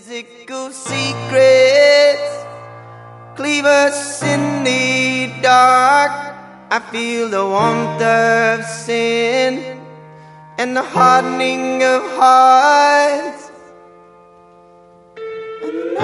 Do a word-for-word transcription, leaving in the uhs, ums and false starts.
Physical secrets cleave us in the dark. I feel the warmth of sin and the hardening of hearts. And